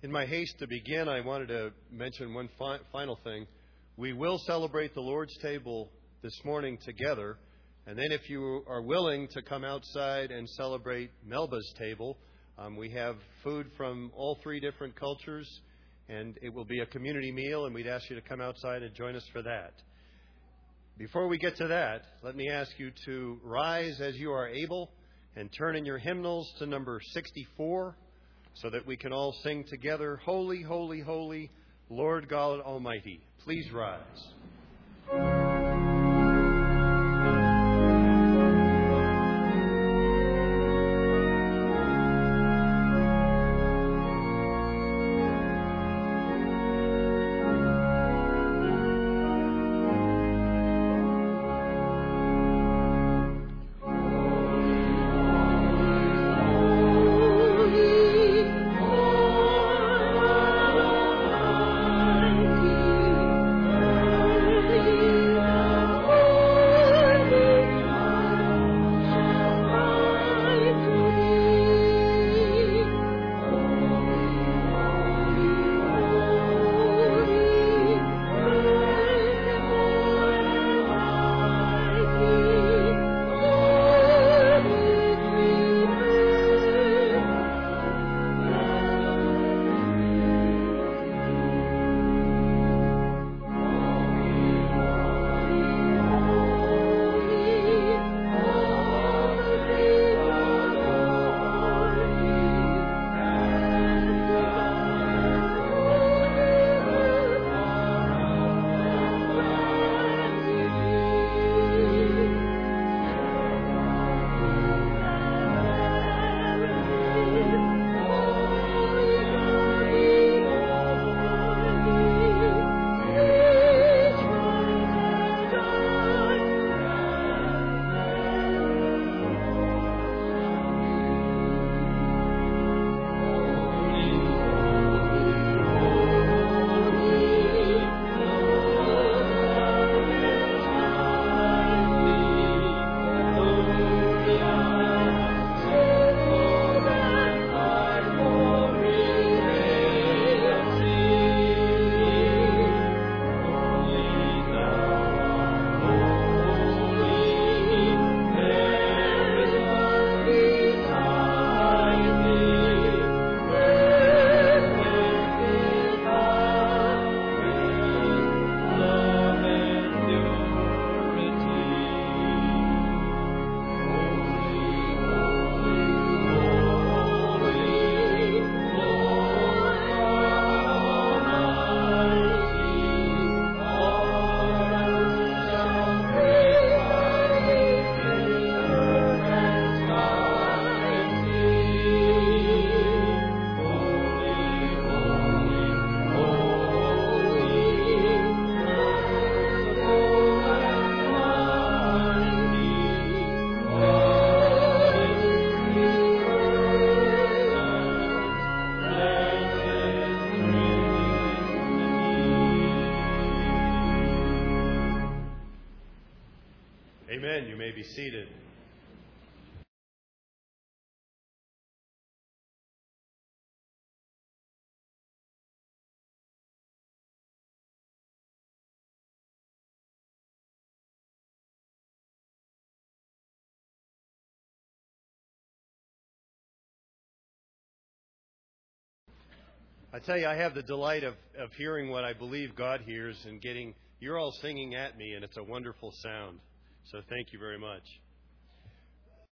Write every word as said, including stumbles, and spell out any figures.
In my haste to begin, I wanted to mention one fi- final thing. We will celebrate the Lord's table this morning together, and then if you are willing to come outside and celebrate Melba's table, um, we have food from all three different cultures, and it will be a community meal, and we'd ask you to come outside and join us for that. Before we get to that, let me ask you to rise as you are able and turn in your hymnals to number sixty-four, so that we can all sing together, Holy, Holy, Holy, Lord God Almighty. Please rise. Amen. You may be seated. I tell you, I have the delight of, of hearing what I believe God hears and getting, you're all singing at me, and it's a wonderful sound. So thank you very much.